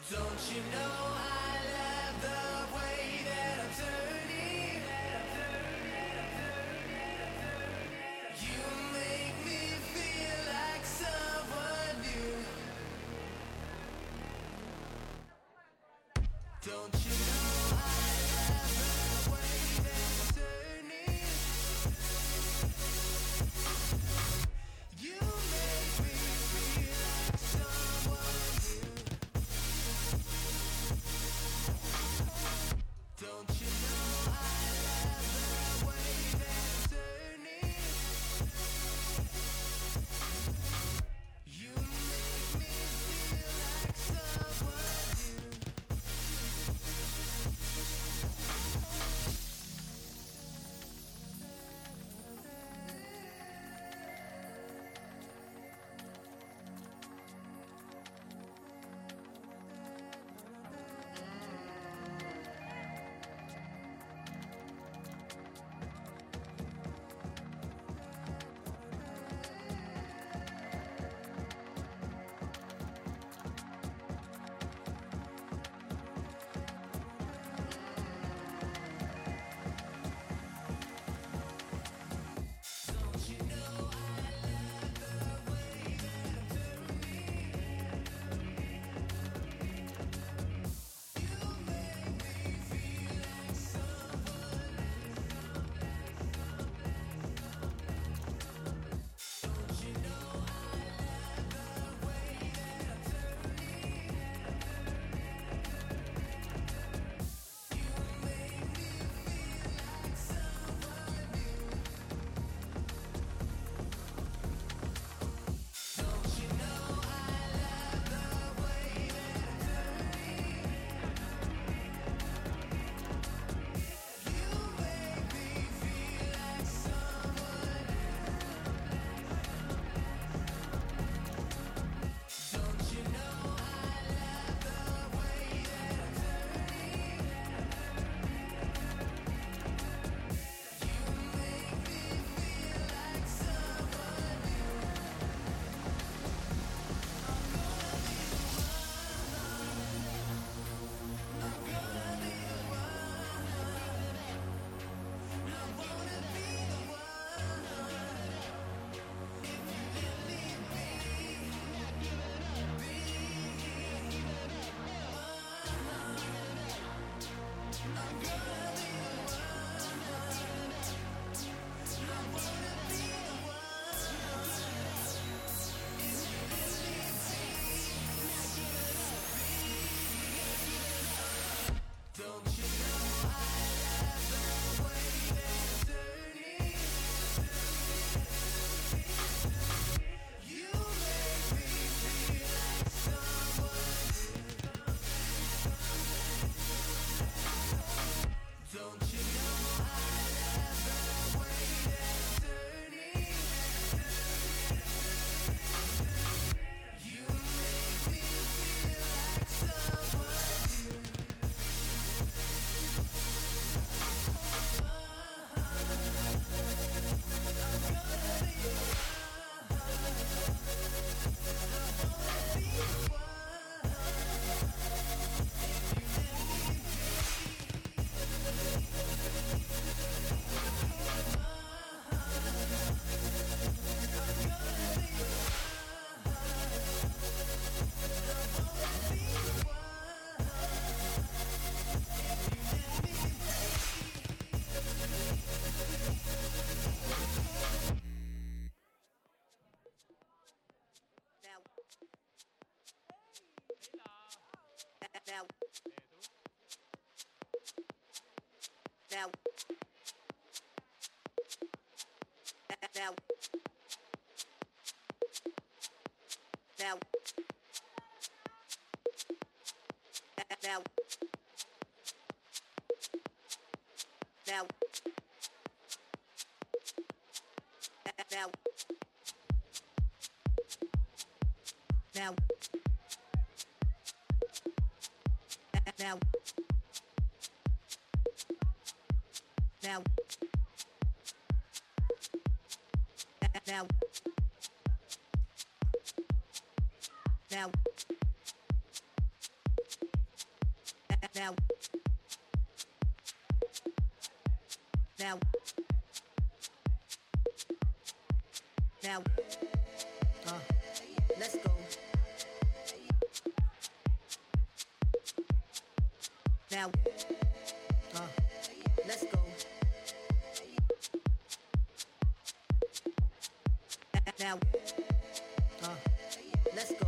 Don't you know I love the way that I'm turning? You make me feel like someone new. Don't you know I love the way that I'm turning? You make me feel like someone new. Don't you know I love the way that I'm turning? You make me feel like someone new. Don't you know I love the way that I'm turning? You make me feel like someone Don't you know I love the way that I'm turning? You make me feel like someone new. Don't you know I love the way that I'm turning? You make me feel like someone Don't you know I love the way that I'm turning? You make me feel like someone new. I'm gonna be the one. I wanna be the one. If you let me I'm gonna be the one. I wanna be the one. If you let Don't you know I love the way that I'm turning? You make me feel like someone Don't you know I love the way that I'm turning? You make me feel like someone Now, now, now, now, now, now, now, now, now, now, now, now, Now, now, now, let's go. Now, let's go. Now, let's go.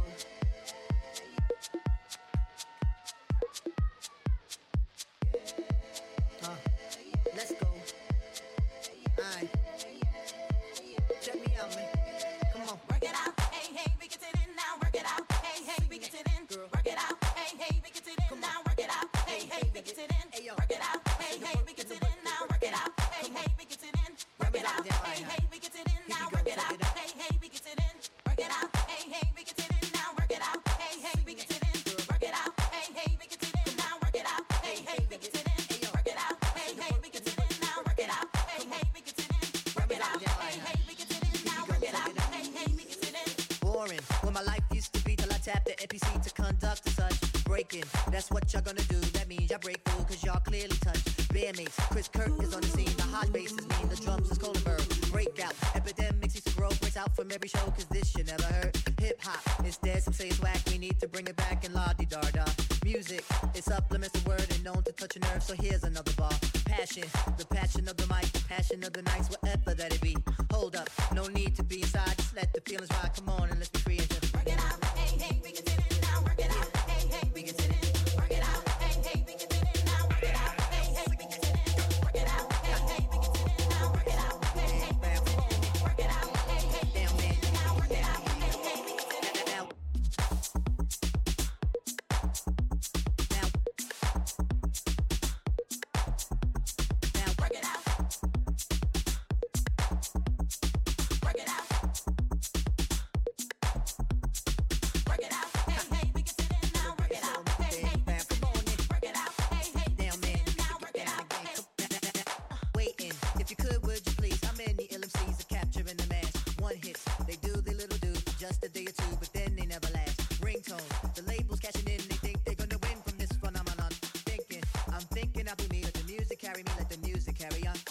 Let's go. Alright. Check me out, man. Come on. Work it out. Hey, hey, we get it in now. Work it out. Hey, hey, we get it in. Girl. Work it out. Hey, hey, we get it in now. Work it out. Hey, hey, we get it in. Hey, yo. Work it out. Hey, hey, we get it in now. Work it out. Hey, hey, we get it in. Work it out. Hey, hey, we get it in now. Work it out. Hey, hey, we get it in. Work it out. Hey, hey, we get it in now. Work it out. Hey, hey, we get it in. Work it out. Hey, hey, we get it in now. Work it out. Hey, hey, we get it in. Work it out. Hey, hey, we get it in now. Work it out. Hey, hey, we get it in. Work it out. Hey, hey, we get it in now. Work it out. Hey, hey, we get it in. Boring. When my life used to be till I tapped the NPC to conduct such breaking. That's what y'all gonna do. That means y'all break through, cause y'all clearly touch. Bandmates, Chris Kirk is on the scene. The hot bass is mean, the drums is Kohlenberg. Breakout, epidemics used to grow. Breaks out from every show, cause this shit never hurt. Hip hop, it's dead, some say it's whack. We need to bring it back and la-di-da-da. Music, it supplements the word and known to touch a nerve. So here's another bar. Passion, the passion of the mic, the passion of the nights, whatever that it be. Hold up, no need to be inside. Just let the feelings ride. Come on and let's be free and just Work it out. Hey, hey, we get it in now. Work it out. Hey, hey, we get it in. Work it out. Hey, hey, we get it in now. Work it out. Hey, hey, we get it in. Work it out. Hey, hey, we get it in now. Work it out. Hey, hey, we get it in. Work it out. Hey, hey, we get it in now. Work it out. Hey, hey, we get it in. now. Now. Now. Work it out. Work it out. Work it out. Hey, hey, we get it in now. Work it out. Hey, hey, we get it in. Work it out. Hey, hey, we Down, get man. it in now. Work it out. Hey. Waiting, if you could, would you please? How many LMCs are capturing the mass? One hits, they do their little do, just a day or two, but then they never last. Ringtone, the labels cashing in, they think they're gonna win from this phenomenon. I'm thinking I'll be me, let the music carry me, let the music carry on.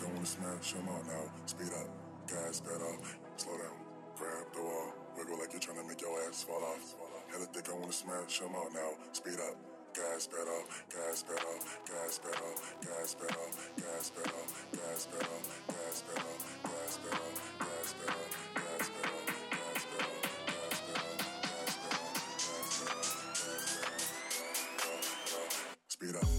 I wanna smash, come on now. Speed up, gas pedal, slow down, grab the wall, wiggle like you're trying to make your ass fall off. Hella thick, I wanna smash, come on now. Speed up, gas pedal, gas pedal, gas pedal, gas pedal, gas pedal, gas pedal, gas pedal, gas pedal, gas pedal, gas pedal, gas pedal, gas pedal, gas pedal, gas pedal, gas pedal, speed up.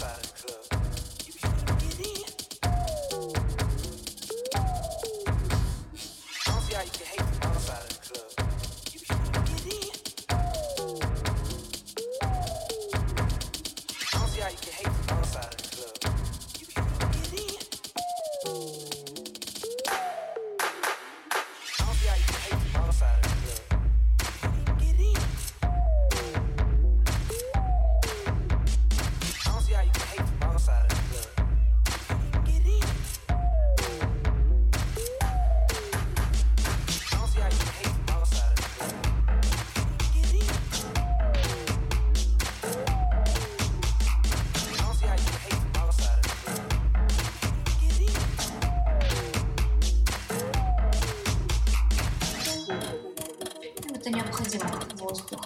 Это необходимо, как воздух.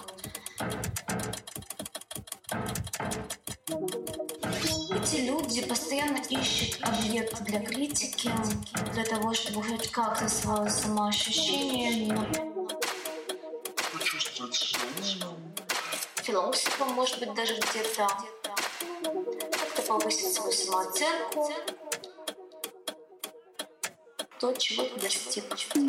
Эти люди постоянно ищут объект для критики, для того, чтобы хоть как-то свое самоощущение философом, может быть, даже где-то как-то повысить свою самооценку, то, чего ты достиг.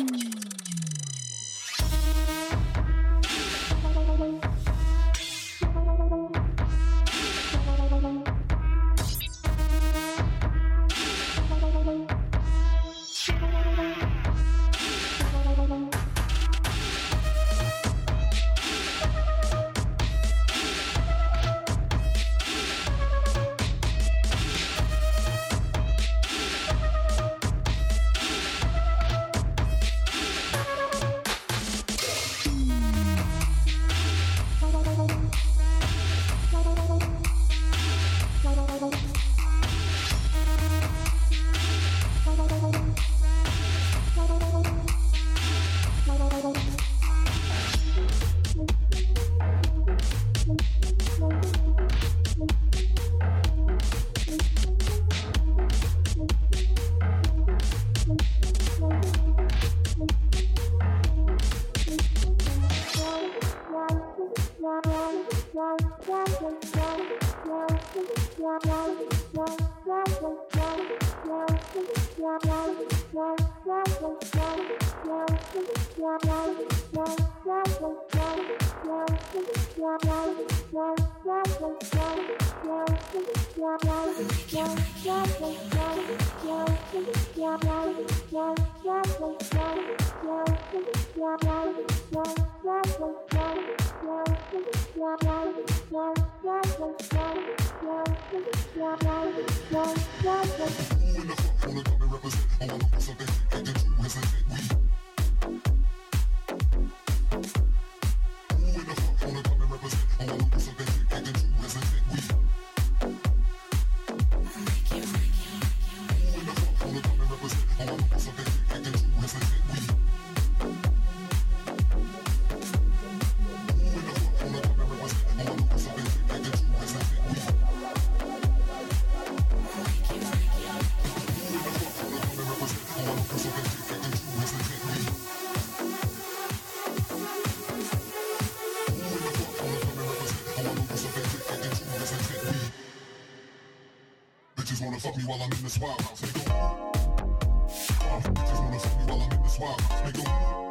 Bitches wanna fuck me while I'm in this wild house, nigga. Bitches wanna fuck me while I'm in this wild house, nigga.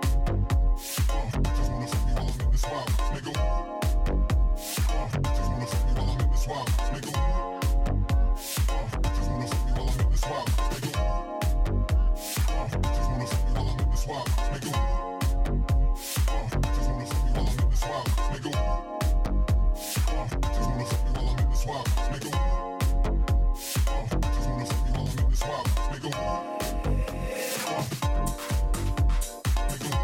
Bitches wanna fuck me while I'm in this wild house, nigga. Bitches wanna fuck me while I'm in this wild house, nigga. Bitches wanna fuck me while I'm in this wild house, nigga. Bitches wanna fuck me while I'm in this wild house, nigga. Bitches wanna fuck me while I'm in this wild house, nigga. Bitches wanna fuck me while I'm in this wild house, nigga. Nigga.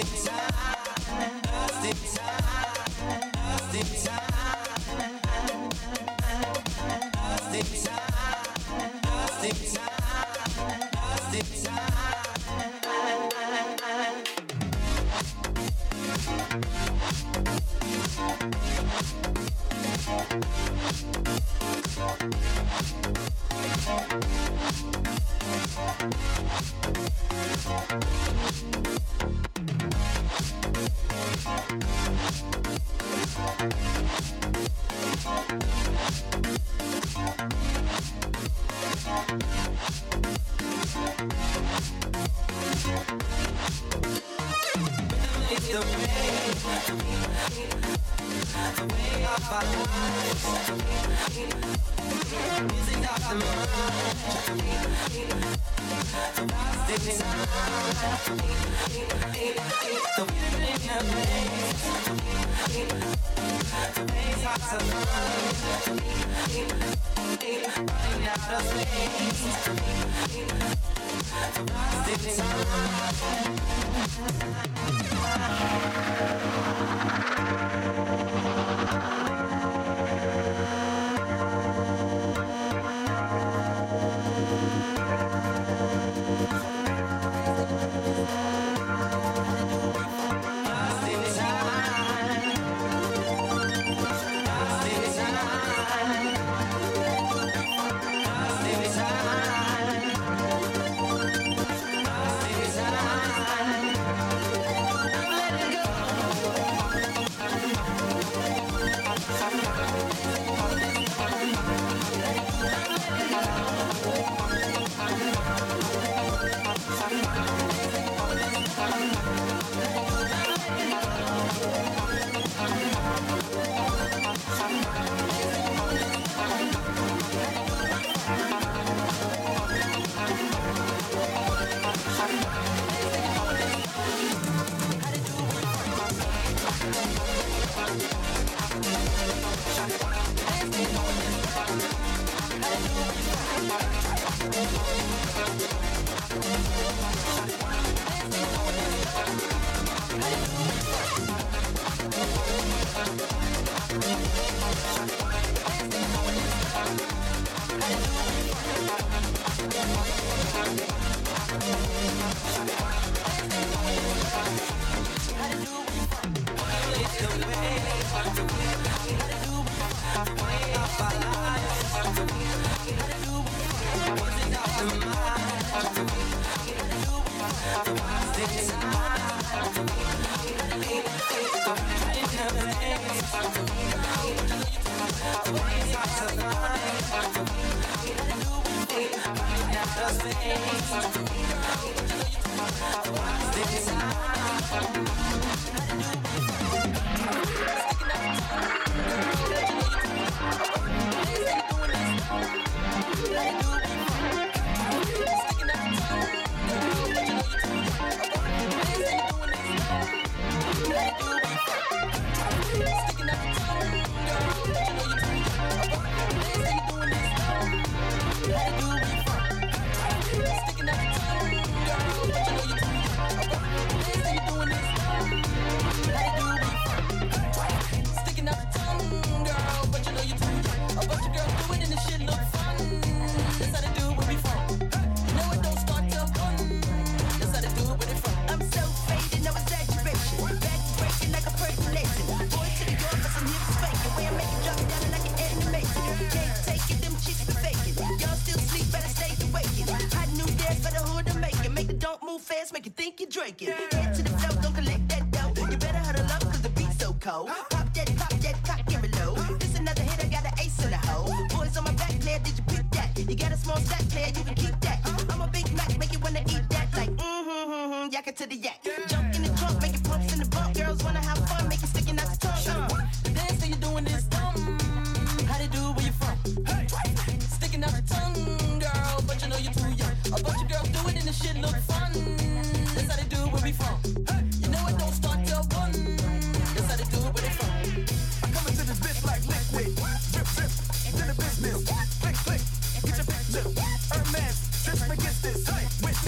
Hermes, just against this. Witness,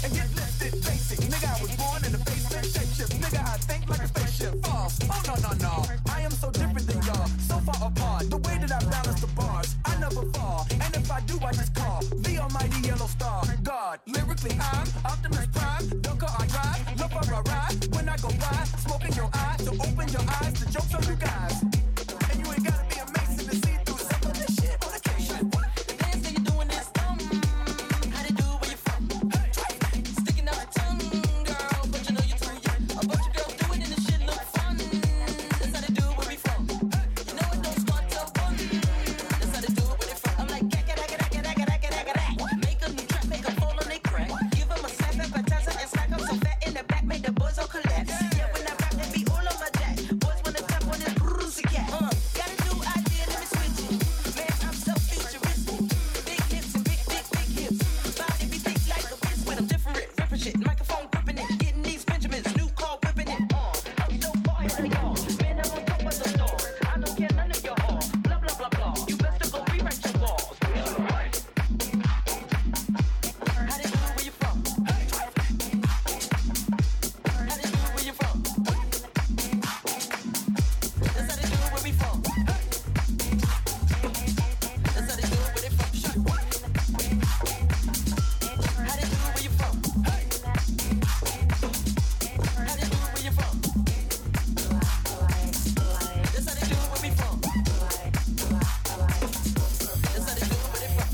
and get lifted basic. Nigga, I was born in the basement, shapeshift. Nigga, I think like a spaceship. False. Oh no, no, no. I am so different than y'all, so far apart. The way that I balance the bars, I never fall. And if I do, I just call the almighty yellow star. God, lyrically I'm Optimus Prime. Dunker I drive, look where I ride. When I go by, smoke in your eye. So open your eyes, the joke's on you guys. And you ain't gotta be a mason to see through some of this shit on occasion. The dance that you're doing is dumb. How they do it where you from? Hey. Sticking out your tongue, girl, but you know you're too young. A bunch of girls do it and the shit look fun. That's how they do it where we from. You know it don't start till one. That's how they do it where they from. I'm like, make a new track, make a fall on they crack. Give them a snap, appetizer, and stack up so fat in the back, make the boys all collapse. Yeah, when I rap, they be all on my jack. Boys wanna tap on this bruisey cat. Got a new idea, let me switch it. Man, I'm so futuristic. Big hips and big hips. Body be thick like a bitch when I'm different. Ripping shit, microphone gripping it. Getting these Benjamins, new car whipping it. I'm so far ahead of y'all. Man, I'm on top of the store. I don't care none of your haul. Blah, blah, blah, blah. You best to go rewrite your walls. How they do it where you from? How they do it where you from? That's how they do it where we from. That's how they do it where they from. Shut up. How they do it where you from? How they do it where you from? That's how they do it where we from. That's how they do it where they from.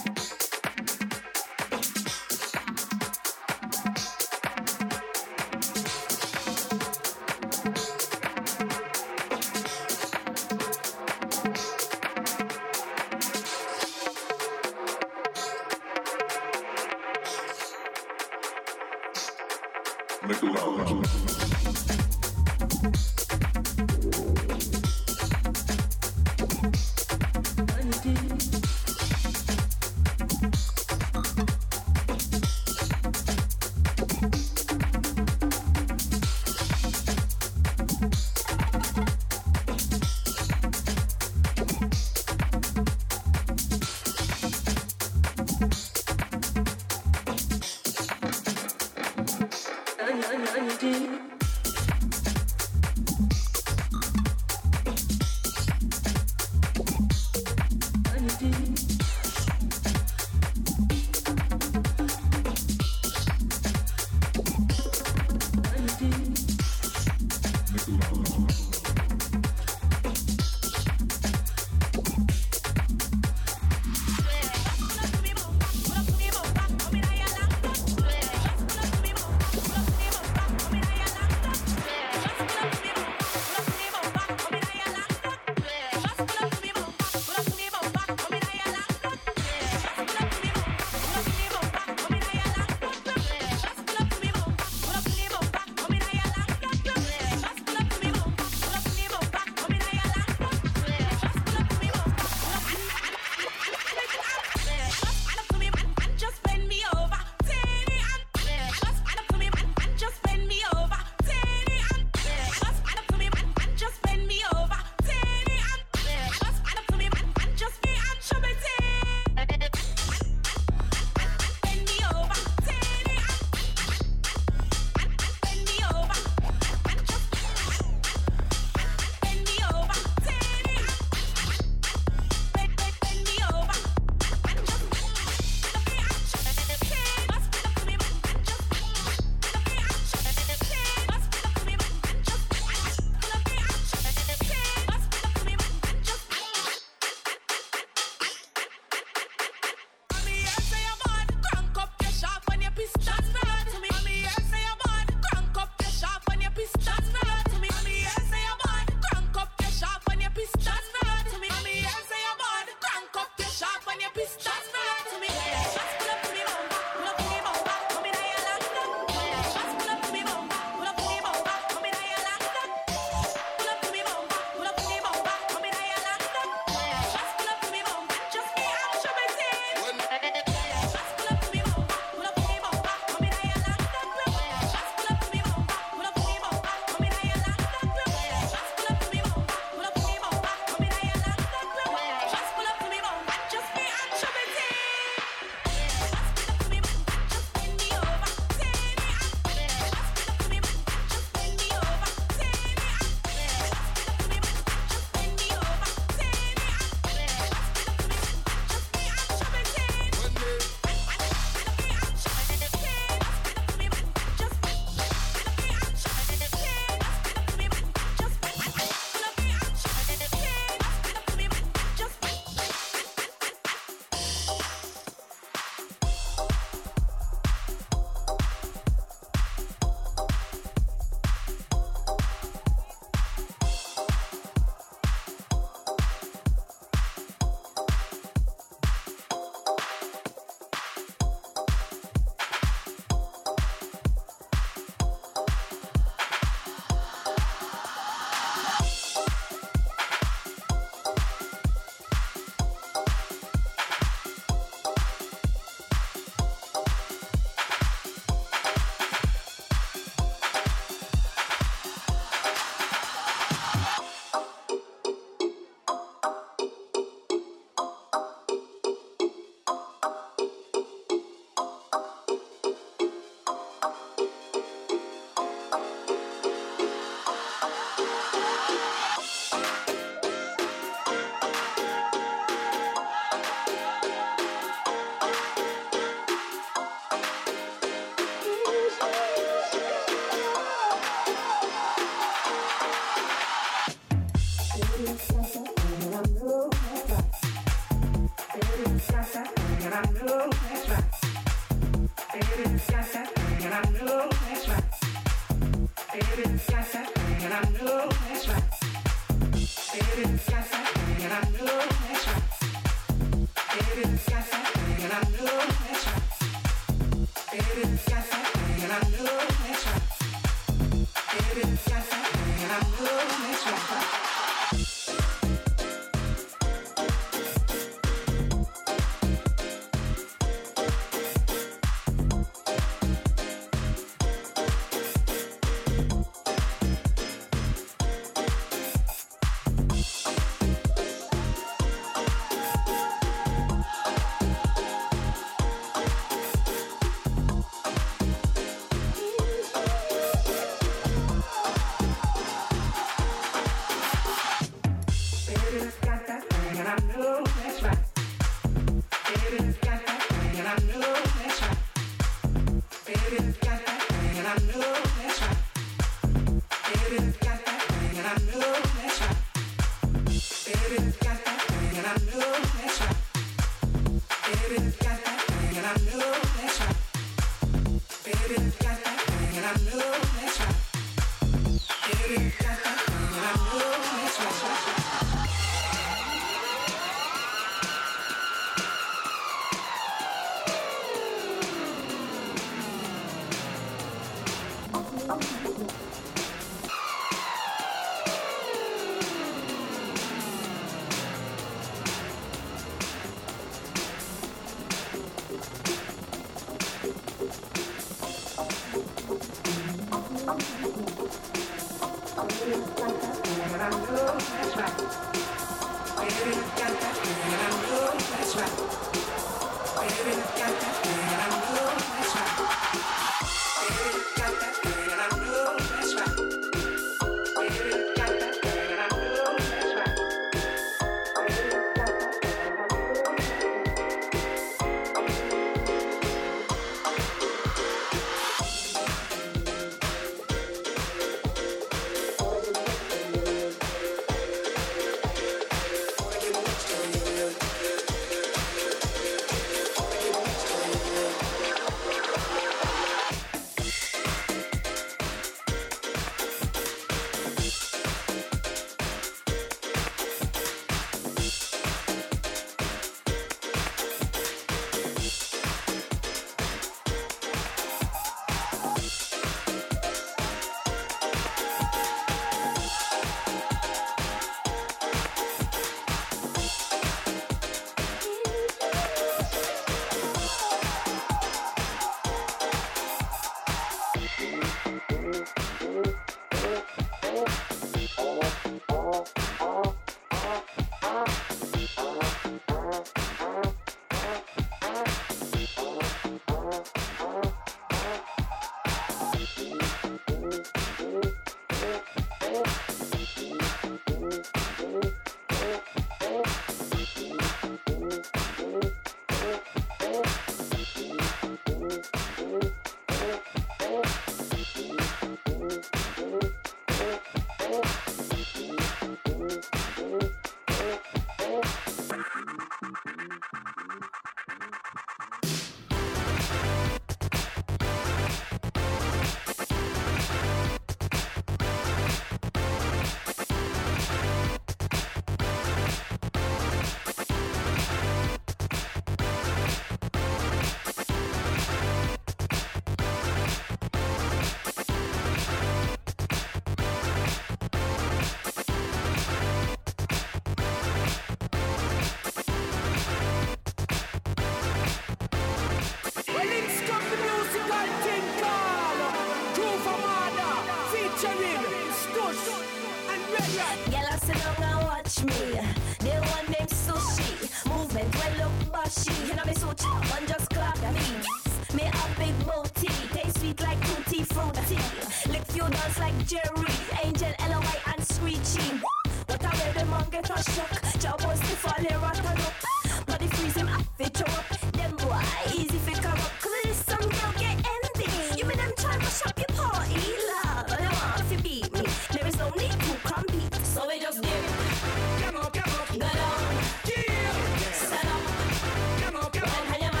Go down, get up, stand up. When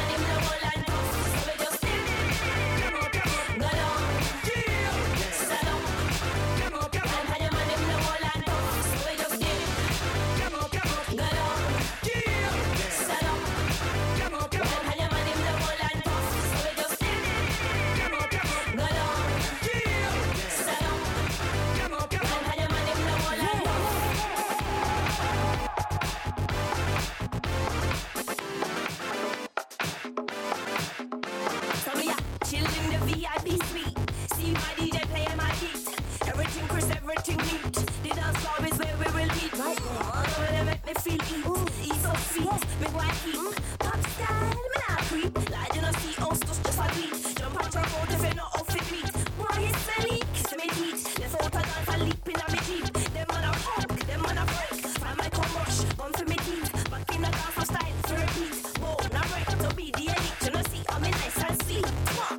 face, big white heat. Pop style, me not creep. Like you know see us just a beat. Jump out your road if you know off it beat. Why you silly? Kiss me teeth. Let's out a dance and leap in a me jeep. Them man a punk, them man a break. Find my come rush, gun for me teeth. Back in the dance for style, for repeat. Whoa, now break to be the elite. You know see, I'm in nice and sweet. Fuck.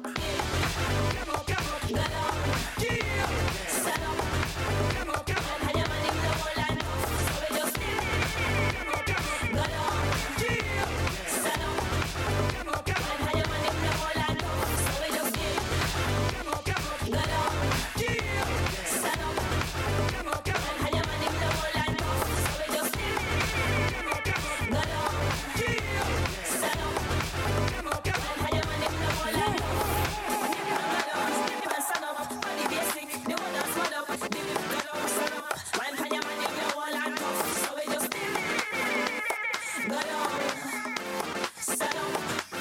Stand up.